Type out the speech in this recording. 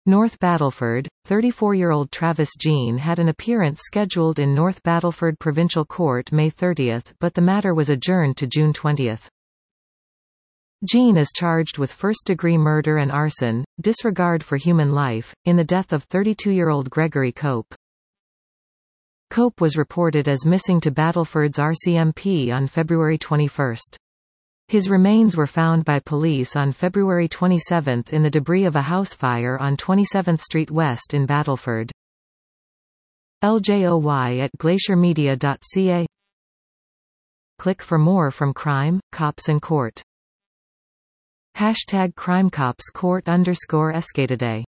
North Battleford, 34-year-old Travis Jean had an appearance scheduled in North Battleford Provincial Court May 30, but the matter was adjourned to June 20. Jean is charged with first-degree murder and arson, disregard for human life, in the death of 32-year-old Gregory Cope. Cope was reported as missing to Battleford's RCMP on February 21. His remains were found by police on February 27 in the debris of a house fire on 27th Street West in Battleford. LJOY@glaciermedia.ca. Click for more from Crime, Cops and Court. #CrimeCopsCourt_Escataday